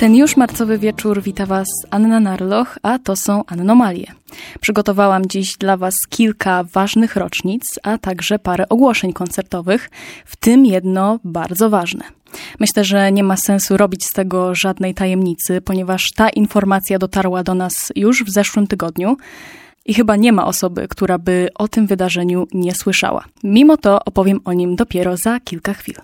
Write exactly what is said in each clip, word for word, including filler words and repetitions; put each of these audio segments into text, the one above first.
ten już marcowy wieczór wita Was Anna Narloch, a to są Anomalie. Przygotowałam dziś dla Was kilka ważnych rocznic, a także parę ogłoszeń koncertowych, w tym jedno bardzo ważne. Myślę, że nie ma sensu robić z tego żadnej tajemnicy, ponieważ ta informacja dotarła do nas już w zeszłym tygodniu i chyba nie ma osoby, która by o tym wydarzeniu nie słyszała. Mimo to opowiem o nim dopiero za kilka chwil.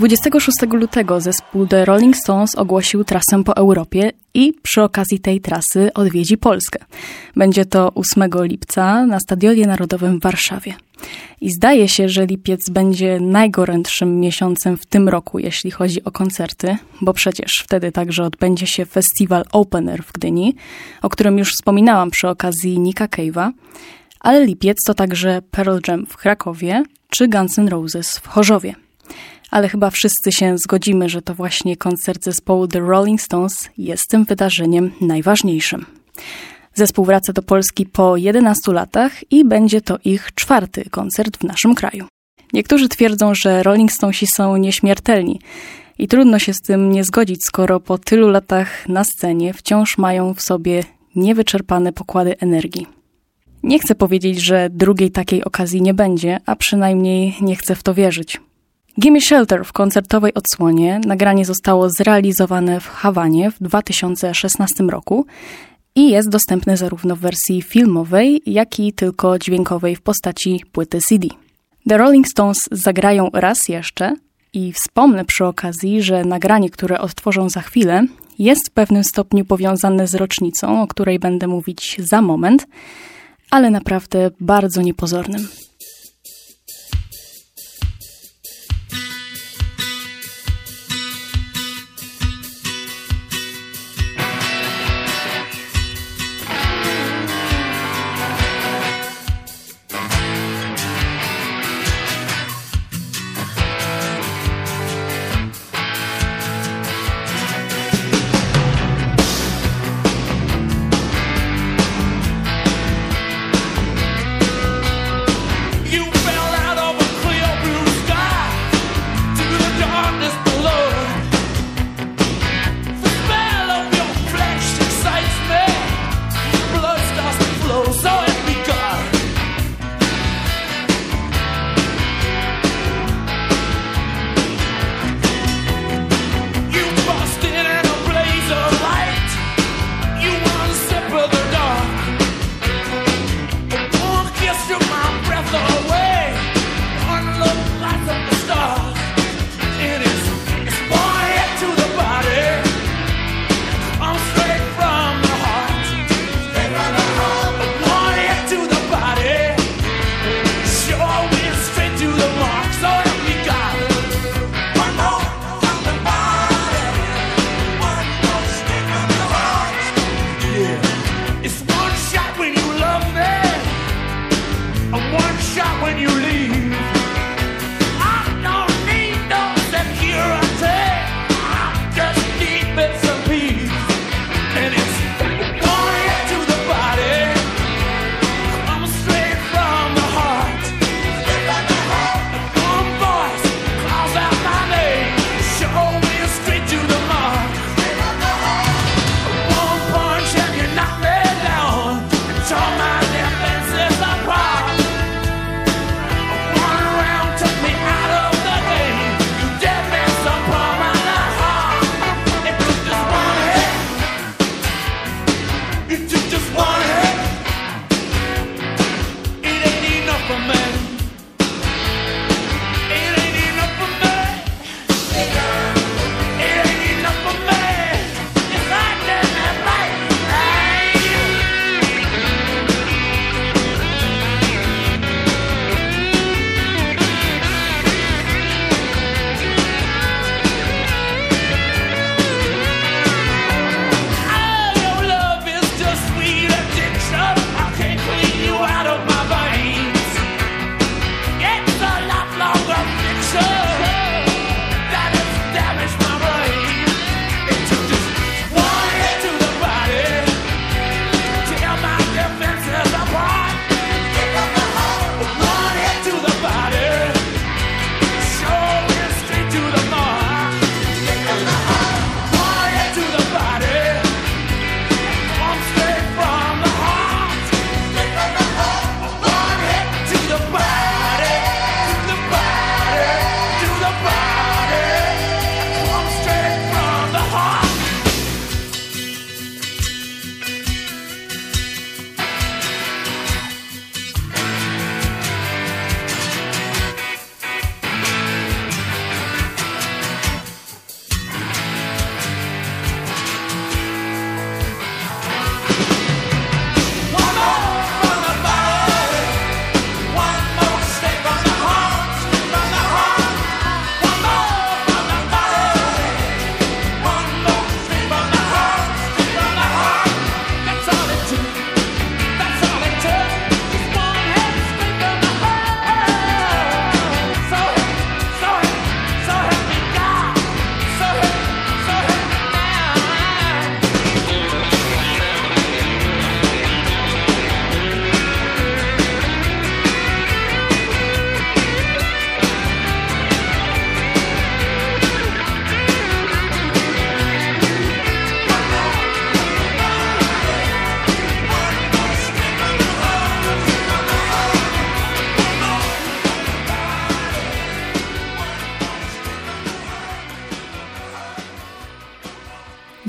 dwudziestego szóstego lutego zespół The Rolling Stones ogłosił trasę po Europie i przy okazji tej trasy odwiedzi Polskę. Będzie to ósmego lipca na Stadionie Narodowym w Warszawie. I zdaje się, że lipiec będzie najgorętszym miesiącem w tym roku, jeśli chodzi o koncerty, bo przecież wtedy także odbędzie się festiwal Open Air w Gdyni, o którym już wspominałam przy okazji Nicka Cave'a, ale lipiec to także Pearl Jam w Krakowie czy Guns N' Roses w Chorzowie. Ale chyba wszyscy się zgodzimy, że to właśnie koncert zespołu The Rolling Stones jest tym wydarzeniem najważniejszym. Zespół wraca do Polski po jedenastu latach i będzie to ich czwarty koncert w naszym kraju. Niektórzy twierdzą, że Rolling Stonesi są nieśmiertelni i trudno się z tym nie zgodzić, skoro po tylu latach na scenie wciąż mają w sobie niewyczerpane pokłady energii. Nie chcę powiedzieć, że drugiej takiej okazji nie będzie, a przynajmniej nie chcę w to wierzyć. Gimme Shelter w koncertowej odsłonie nagranie zostało zrealizowane w Hawanie w dwa tysiące szesnastym roku i jest dostępne zarówno w wersji filmowej, jak i tylko dźwiękowej w postaci płyty C D. The Rolling Stones zagrają raz jeszcze i wspomnę przy okazji, że nagranie, które odtworzą za chwilę, jest w pewnym stopniu powiązane z rocznicą, o której będę mówić za moment, ale naprawdę bardzo niepozornym.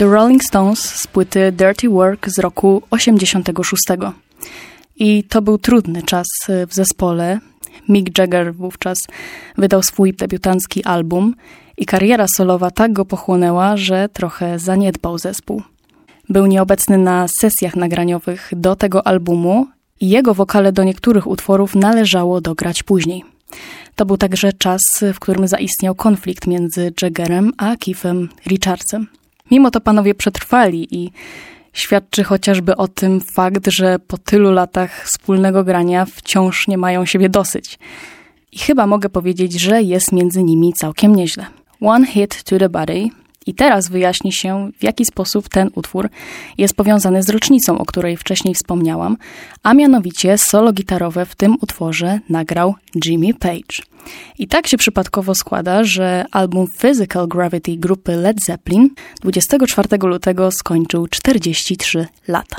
The Rolling Stones z płyty Dirty Work z roku osiemdziesiątego szóstego. I to był trudny czas w zespole. Mick Jagger wówczas wydał swój debiutancki album i kariera solowa tak go pochłonęła, że trochę zaniedbał zespół. Był nieobecny na sesjach nagraniowych do tego albumu i jego wokale do niektórych utworów należało dograć później. To był także czas, w którym zaistniał konflikt między Jaggerem a Keithem Richardsem. Mimo to panowie przetrwali i świadczy chociażby o tym fakt, że po tylu latach wspólnego grania wciąż nie mają siebie dosyć. I chyba mogę powiedzieć, że jest między nimi całkiem nieźle. One Hit to the Body. I teraz wyjaśni się, w jaki sposób ten utwór jest powiązany z rocznicą, o której wcześniej wspomniałam, a mianowicie solo gitarowe w tym utworze nagrał Jimmy Page. I tak się przypadkowo składa, że album Physical Gravity grupy Led Zeppelin dwudziestego czwartego lutego skończył czterdzieści trzy lata.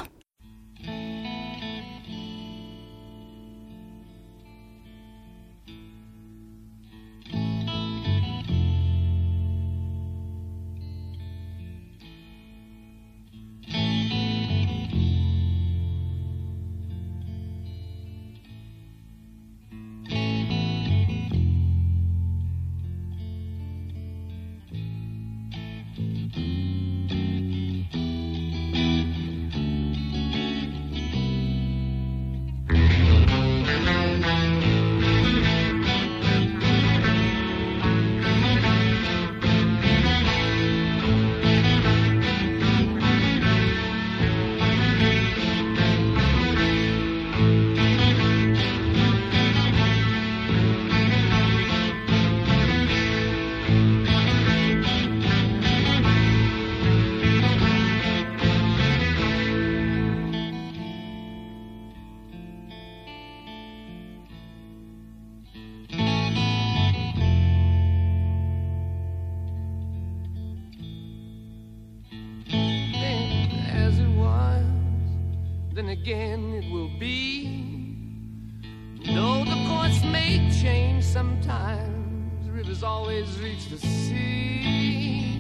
Then again it will be. Though the course may change sometimes, rivers always reach the sea.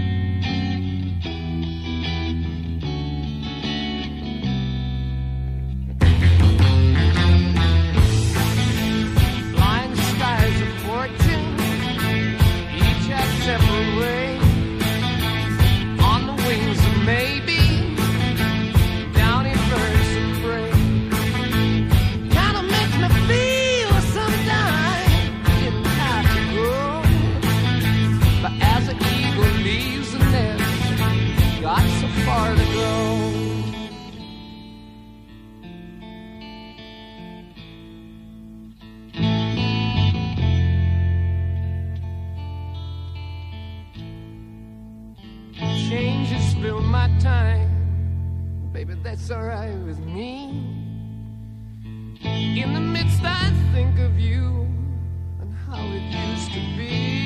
Blind skies of fortune, each have separate ways. On the wings of maybe, far to go. Change has spilled my time, baby, that's alright with me. In the midst I think of you and how it used to be.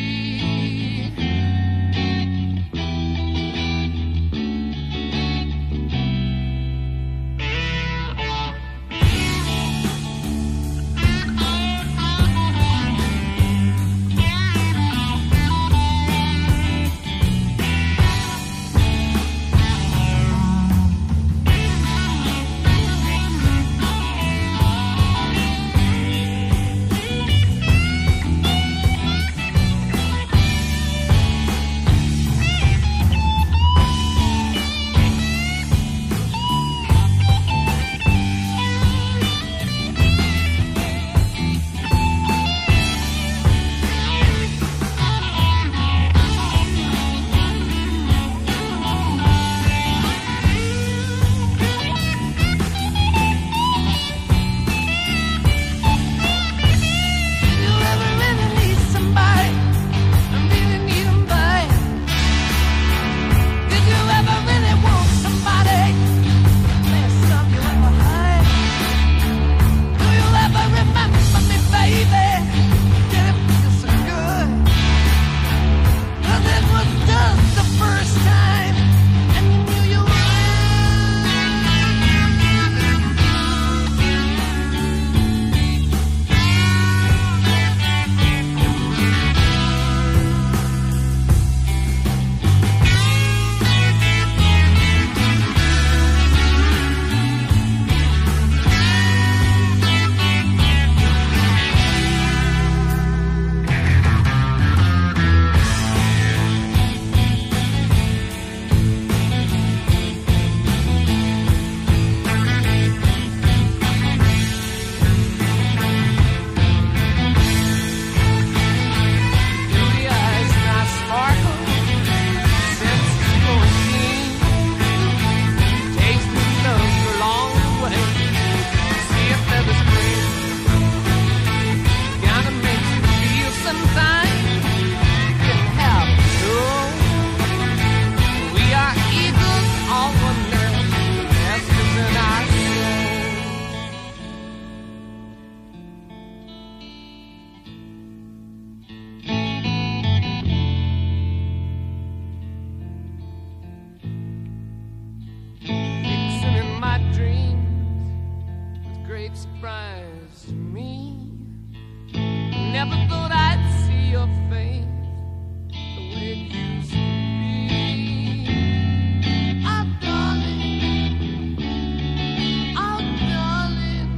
surprised me. Never thought I'd see your face the way it used to be. Oh, darling, oh, darling.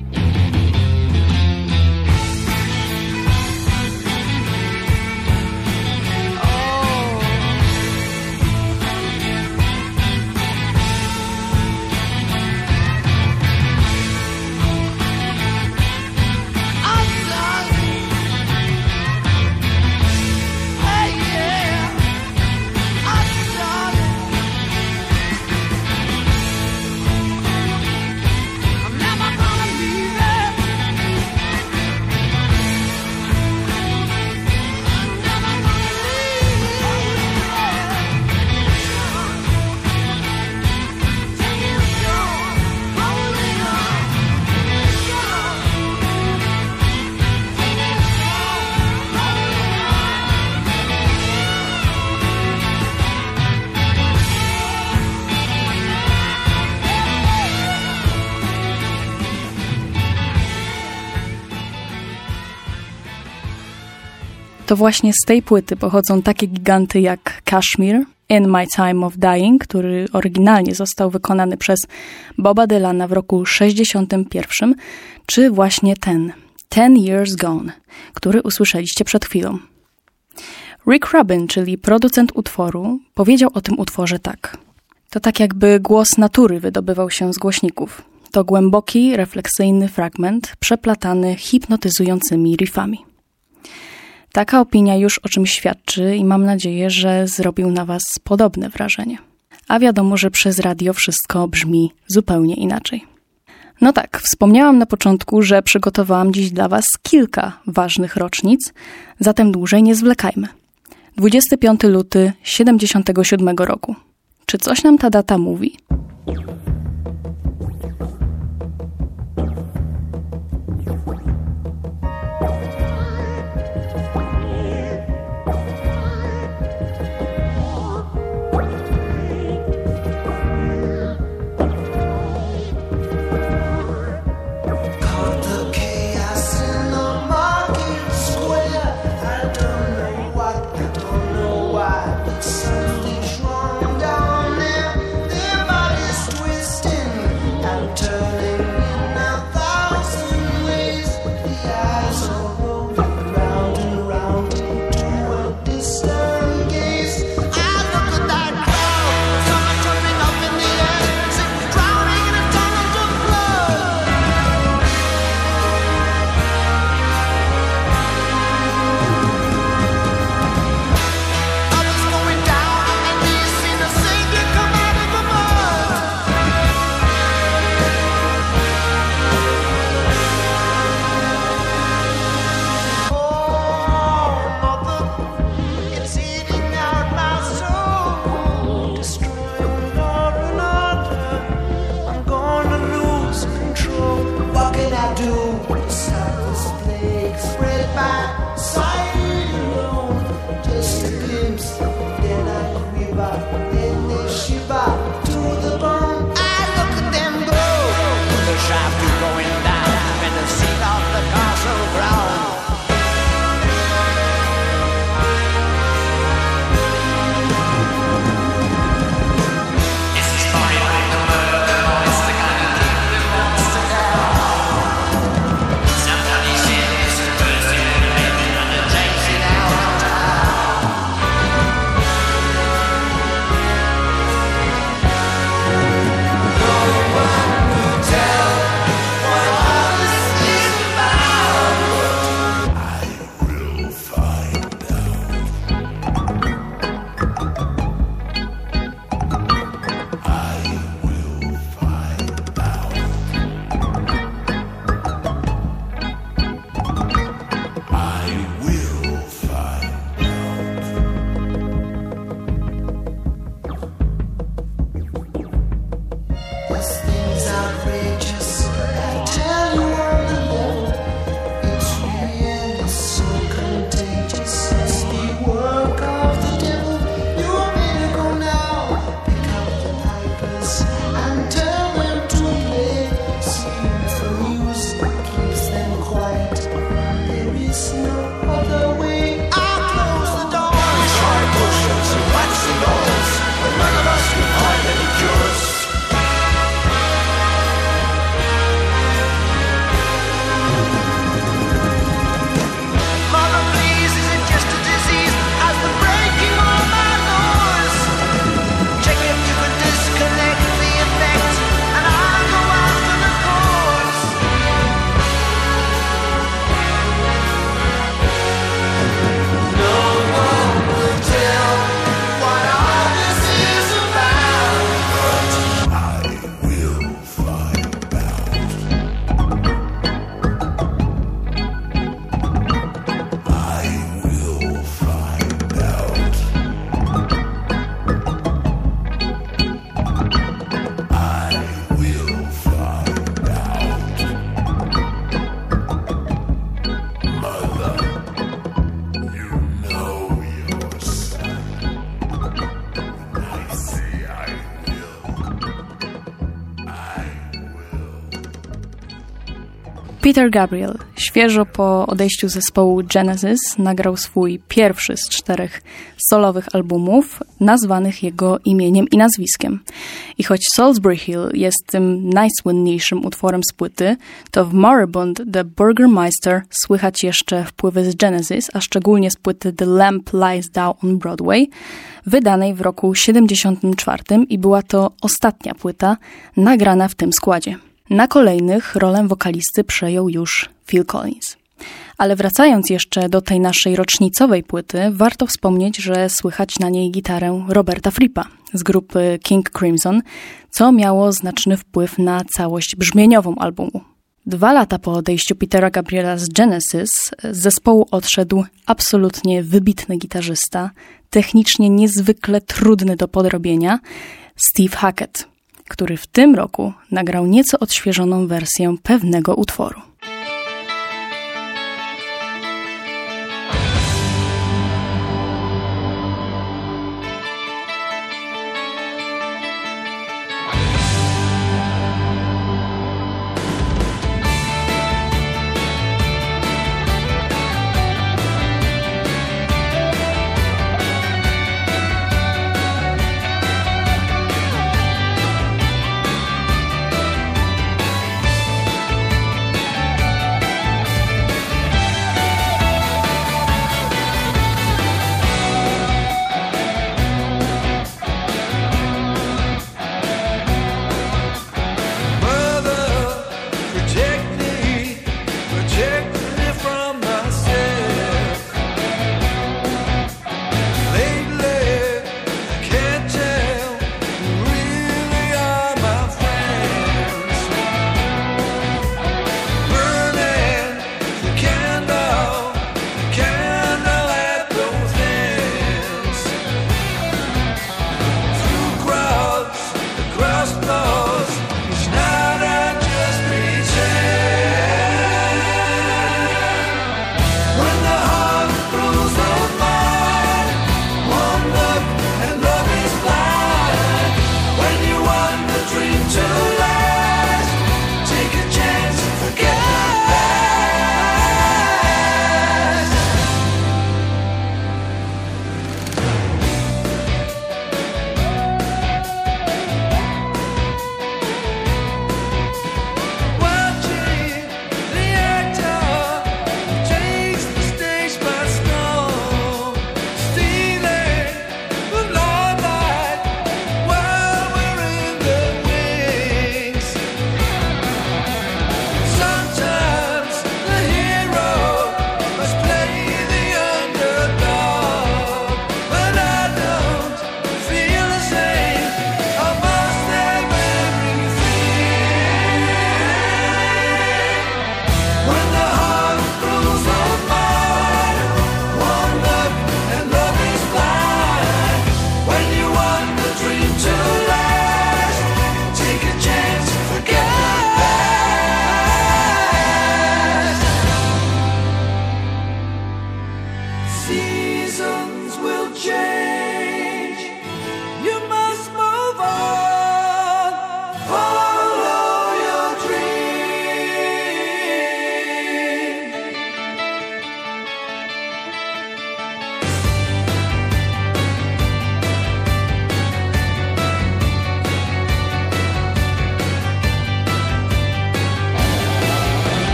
Oh. To właśnie z tej płyty pochodzą takie giganty jak Kashmir, In My Time of Dying, który oryginalnie został wykonany przez Boba Dylana w roku sześćdziesiątym pierwszym, czy właśnie ten, Ten Years Gone, który usłyszeliście przed chwilą. Rick Rubin, czyli producent utworu, powiedział o tym utworze tak. To tak jakby głos natury wydobywał się z głośników. To głęboki, refleksyjny fragment przeplatany hipnotyzującymi riffami. Taka opinia już o czymś świadczy i mam nadzieję, że zrobił na was podobne wrażenie. A wiadomo, że przez radio wszystko brzmi zupełnie inaczej. No tak, wspomniałam na początku, że przygotowałam dziś dla was kilka ważnych rocznic, zatem dłużej nie zwlekajmy. dwudziestego piątego lutego siedemdziesiątego siódmego roku. Czy coś nam ta data mówi? Something's wrong down there. Their bodies twist. Peter Gabriel świeżo po odejściu zespołu Genesis nagrał swój pierwszy z czterech solowych albumów, nazwanych jego imieniem i nazwiskiem. I choć Salisbury Hill jest tym najsłynniejszym utworem z płyty, to w Moribund the Burgermeister słychać jeszcze wpływy z Genesis, a szczególnie z płyty The Lamp Lies Down on Broadway, wydanej w roku siedemdziesiątym czwartym i była to ostatnia płyta nagrana w tym składzie. Na kolejnych rolę wokalisty przejął już Phil Collins. Ale wracając jeszcze do tej naszej rocznicowej płyty, warto wspomnieć, że słychać na niej gitarę Roberta Frippa z grupy King Crimson, co miało znaczny wpływ na całość brzmieniową albumu. Dwa lata po odejściu Petera Gabriela z Genesis z zespołu odszedł absolutnie wybitny gitarzysta, technicznie niezwykle trudny do podrobienia, Steve Hackett, który w tym roku nagrał nieco odświeżoną wersję pewnego utworu.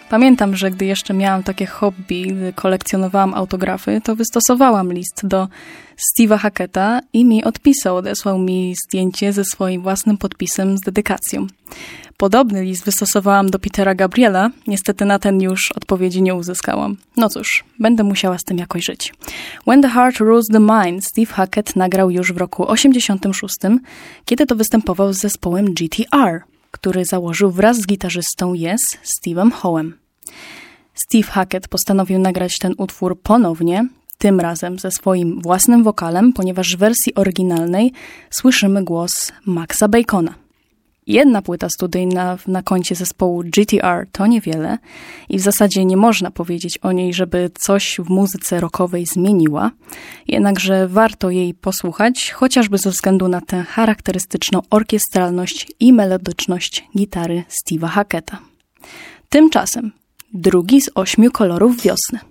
Pamiętam, że gdy jeszcze miałam takie hobby, gdy kolekcjonowałam autografy, to wystosowałam list do Steve'a Hacketta i mi odpisał, odesłał mi zdjęcie ze swoim własnym podpisem z dedykacją. Podobny list wystosowałam do Petera Gabriela, niestety na ten już odpowiedzi nie uzyskałam. No cóż, będę musiała z tym jakoś żyć. When the Heart Rules the Mind Steve Hackett nagrał już w roku osiemdziesiątym szóstym, kiedy to występował z zespołem G T R, który założył wraz z gitarzystą Yes, Steve'em Hołem. Steve Hackett postanowił nagrać ten utwór ponownie, tym razem ze swoim własnym wokalem, ponieważ w wersji oryginalnej słyszymy głos Maxa Bacona. Jedna płyta studyjna na koncie zespołu G T R to niewiele i w zasadzie nie można powiedzieć o niej, żeby coś w muzyce rockowej zmieniła, jednakże warto jej posłuchać, chociażby ze względu na tę charakterystyczną orkiestralność i melodyczność gitary Steve'a Hacketta. Tymczasem drugi z ośmiu kolorów wiosny.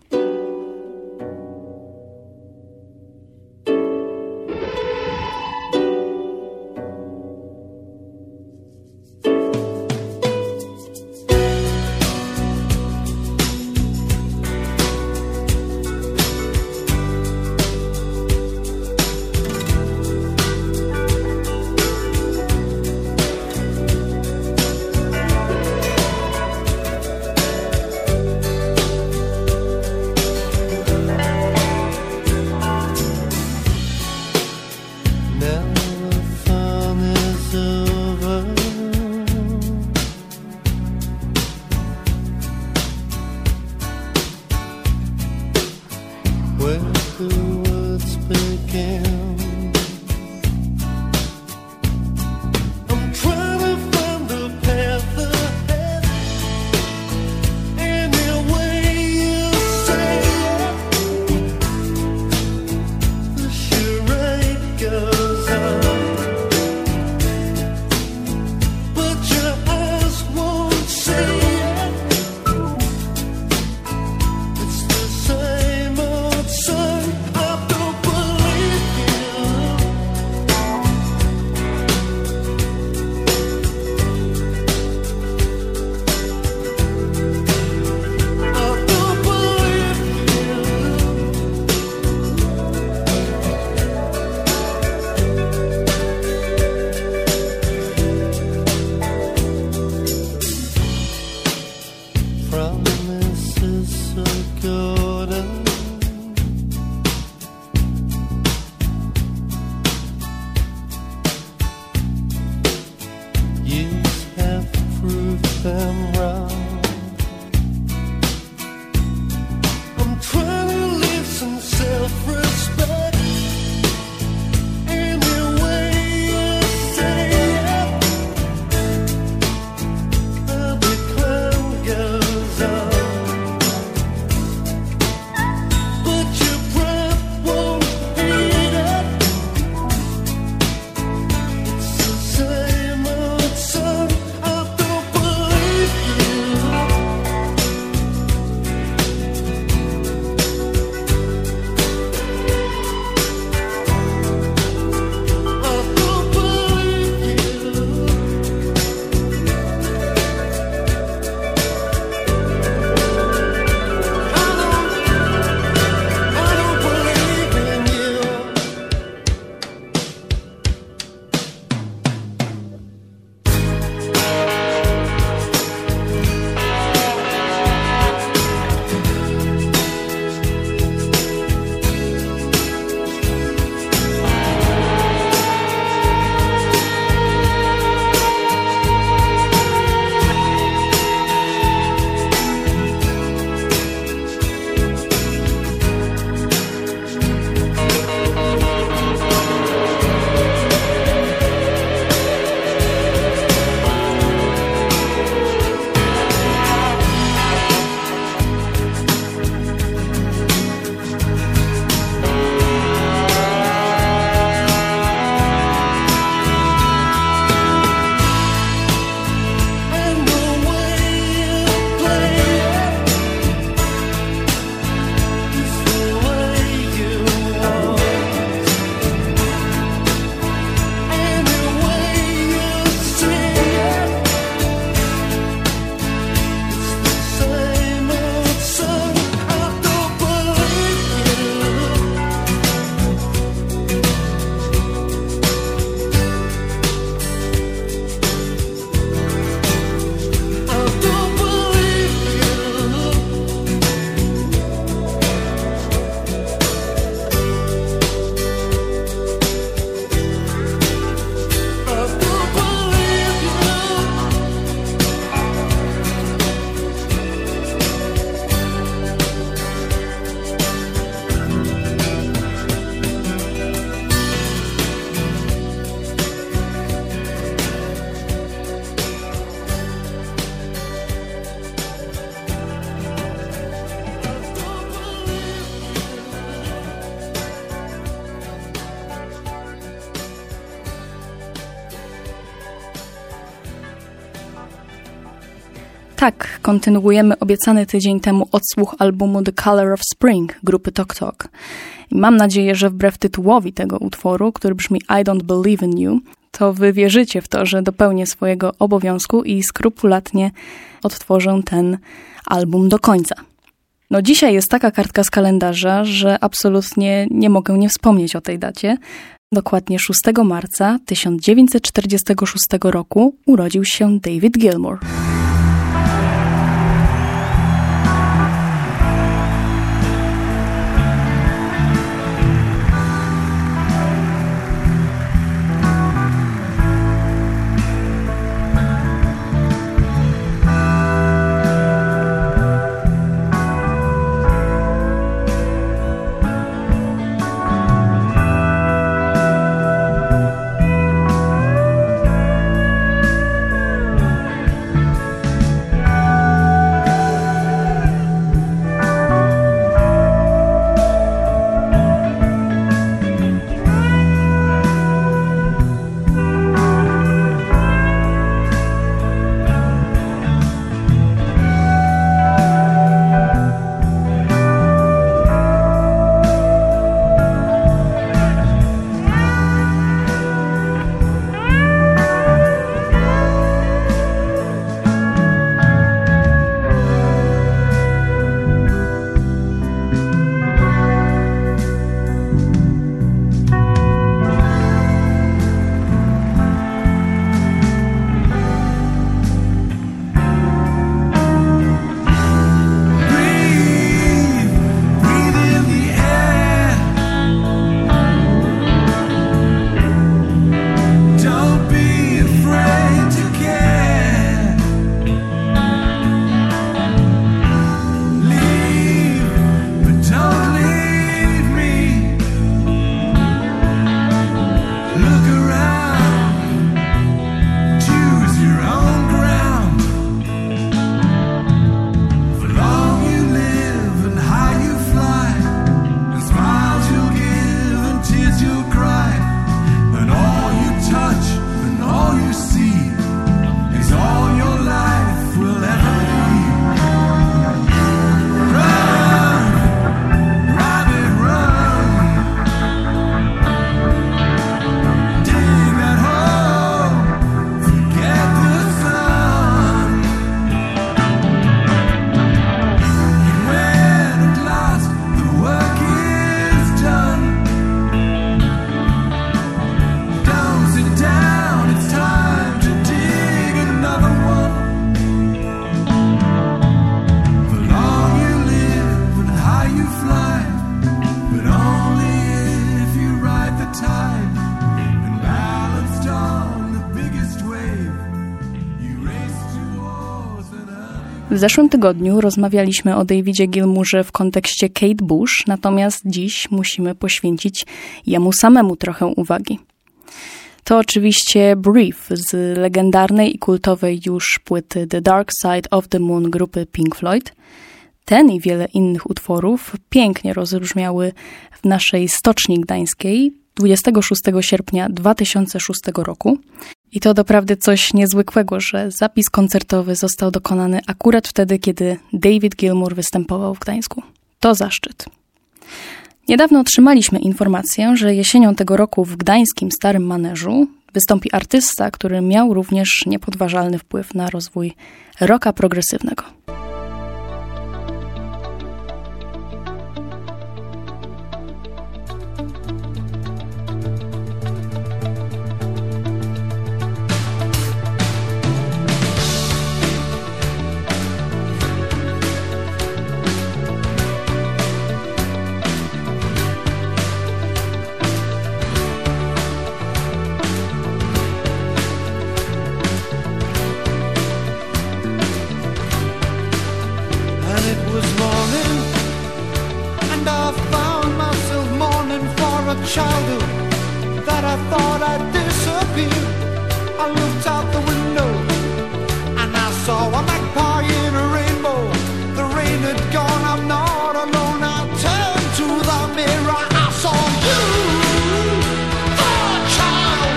It's the same old song. I don't believe tak, kontynuujemy obiecany tydzień temu odsłuch albumu The Color of Spring grupy Tok Tok. I mam nadzieję, że wbrew tytułowi tego utworu, który brzmi I Don't Believe in You, to wy wierzycie w to, że dopełnię swojego obowiązku i skrupulatnie odtworzę ten album do końca. No dzisiaj jest taka kartka z kalendarza, że absolutnie nie mogę nie wspomnieć o tej dacie. Dokładnie szóstego marca tysiąc dziewięćset czterdziestego szóstego roku urodził się David Gilmour. W zeszłym tygodniu rozmawialiśmy o Davidzie Gilmourze w kontekście Kate Bush, natomiast dziś musimy poświęcić jemu samemu trochę uwagi. To oczywiście Brief z legendarnej i kultowej już płyty The Dark Side of the Moon grupy Pink Floyd. Ten i wiele innych utworów pięknie rozbrzmiały w naszej Stoczni Gdańskiej dwudziestego szóstego sierpnia dwa tysiące szóstego roku. I to doprawdy coś niezwykłego, że zapis koncertowy został dokonany akurat wtedy, kiedy David Gilmour występował w Gdańsku. To zaszczyt. Niedawno otrzymaliśmy informację, że jesienią tego roku w gdańskim Starym Maneżu wystąpi artysta, który miał również niepodważalny wpływ na rozwój rocka progresywnego.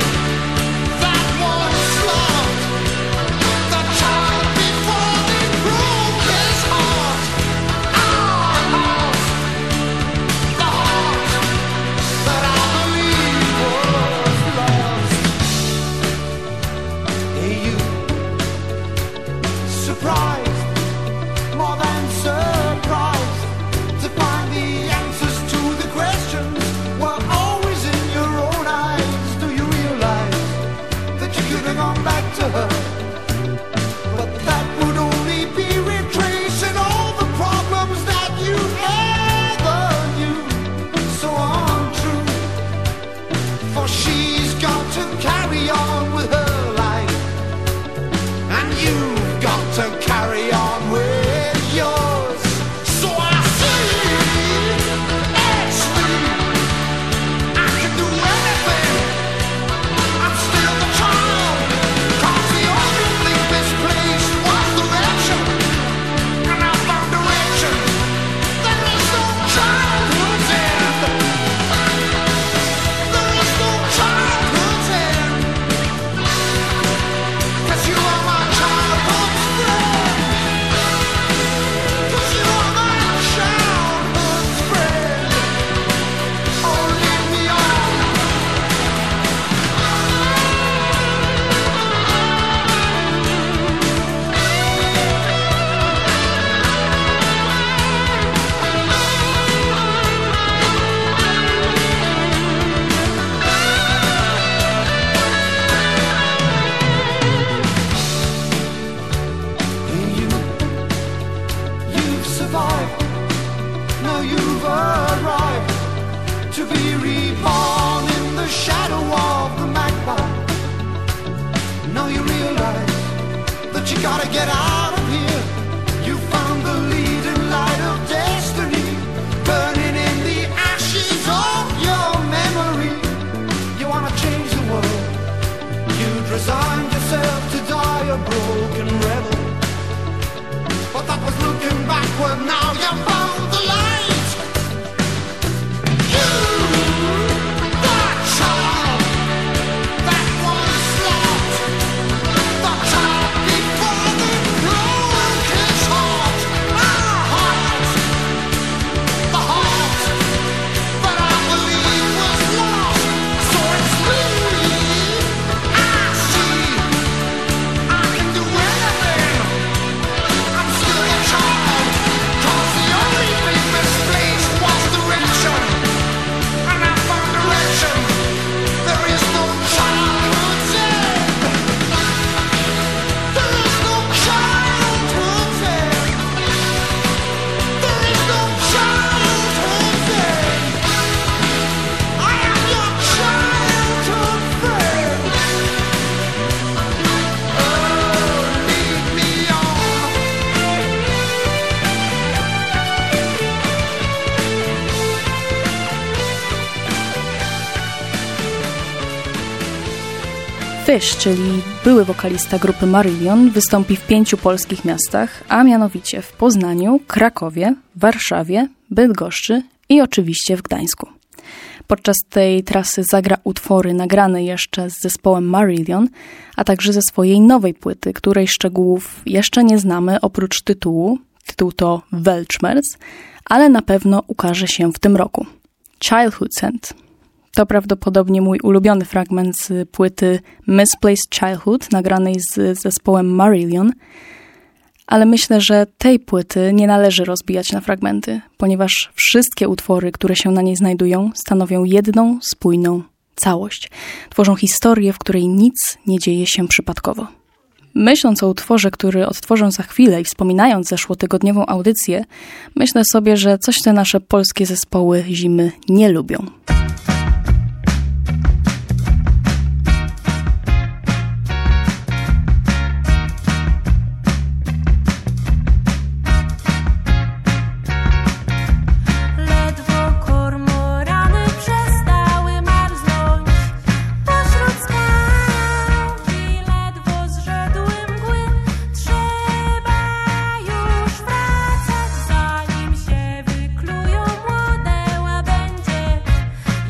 Child you gotta get out of here. You found the leading light of destiny, burning in the ashes of your memory. You wanna change the world, you'd resign yourself to die a broken rebel. But that was looking backward, now you found the light. You, that child, that was lost, the child before the broken heart, our heart, the heart that I believe was lost. So it's me, I see, I can do anything. I'm still a child, 'cause the only thing misplaced was direction, and I found direction. There is no childhood dead. There is no childhood dead. There is no childhood dead. I am your childhood friend. Oh, lead me on. Fish, czyli były wokalista grupy Marillion, wystąpi w pięciu polskich miastach, a mianowicie w Poznaniu, Krakowie, Warszawie, Bydgoszczy i oczywiście w Gdańsku. Podczas tej trasy zagra utwory nagrane jeszcze z zespołem Marillion, a także ze swojej nowej płyty, której szczegółów jeszcze nie znamy oprócz tytułu. Tytuł to Weltschmerz, ale na pewno ukaże się w tym roku. Childhood Scent. To prawdopodobnie mój ulubiony fragment z płyty Misplaced Childhood, nagranej z zespołem Marillion, ale myślę, że tej płyty nie należy rozbijać na fragmenty, ponieważ wszystkie utwory, które się na niej znajdują, stanowią jedną, spójną całość. Tworzą historię, w której nic nie dzieje się przypadkowo. Myśląc o utworze, który odtworzę za chwilę i wspominając zeszłotygodniową audycję, myślę sobie, że coś te nasze polskie zespoły zimy nie lubią. Ledwo kormorany przestały marznąć pośród skał i ledwo zrzedły mgły. Trzeba już wracać, zanim się wyklują młode łabędzie.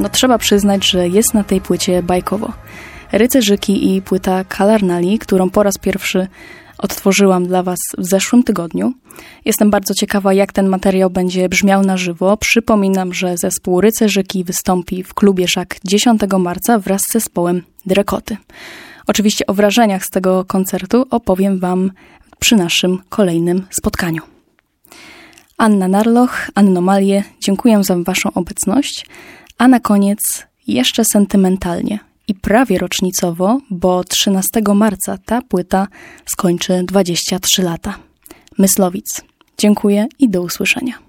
no trzeba przyznać, że jest na tej płycie bajkowo. Rycerzyki i płyta Kalarnali, którą po raz pierwszy odtworzyłam dla Was w zeszłym tygodniu. Jestem bardzo ciekawa, jak ten materiał będzie brzmiał na żywo. Przypominam, że zespół Rycerzyki wystąpi w klubie Szak dziesiątego marca wraz z zespołem Drekoty. Oczywiście o wrażeniach z tego koncertu opowiem Wam przy naszym kolejnym spotkaniu. Anna Narloch, Anomalie, dziękuję za Waszą obecność, a na koniec jeszcze sentymentalnie i prawie rocznicowo, bo trzynastego marca ta płyta skończy dwadzieścia trzy lata. Myslowic. Dziękuję i do usłyszenia.